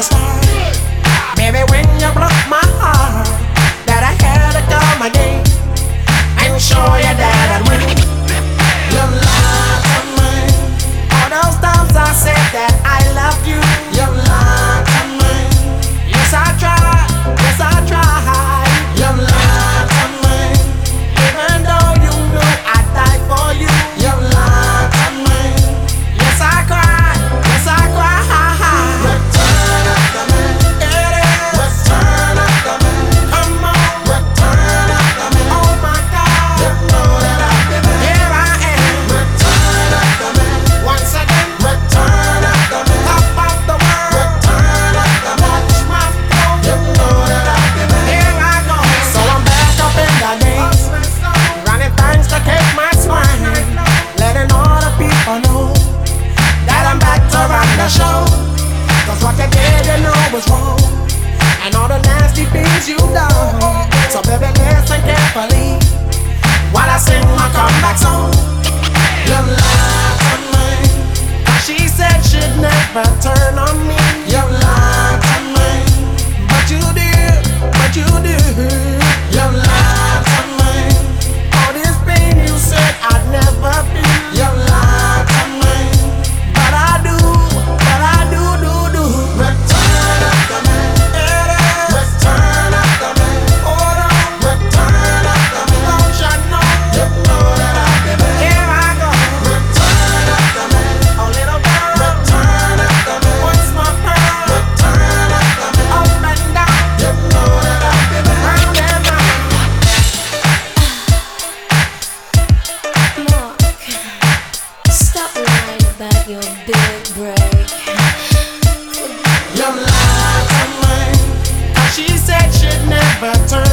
start. Baby, when you broke my heart, that I had to come again and show you that I'd win. You lied to me. All those times I said that I loved you, you lied to me. Yes, I tried. Yes, I tried. You lied to me. Even though you knew I'd die for you, you lied to me. Yes, I cried. Yes, I cried. Return up the man. Return up the man. Come on. Return up the man. Oh my God. You know that I've been there. Here I am. Return up the man. Once again. Return up the man. Top of the world. Return up the man. Watch my throne. You know that I've been there. Here I go. So I'm back up in the game. Running things to keep my swine. Letting all the people know that I'm back to run the show. Cause what you did, you know was wrong. And all the nasty things you done. So baby, listen carefully while I sing my comeback song. You lied to me. She said she'd never turn on me. You lied to me. But you did, but you did. You lied to me. All this pain you said I'd never feel. You lied to me. But I do, do. Return up the man. Return up the man. Hold on. Return up the man. Don't you know? You know that I've been there. Here I go. Return up the man. Oh little girl. Return up the man. What's my pearl? Return up the man. Up and down. You know that I've been there. Round and round. Mark, stop lying about your big break. You lied to me. She said she'd never turn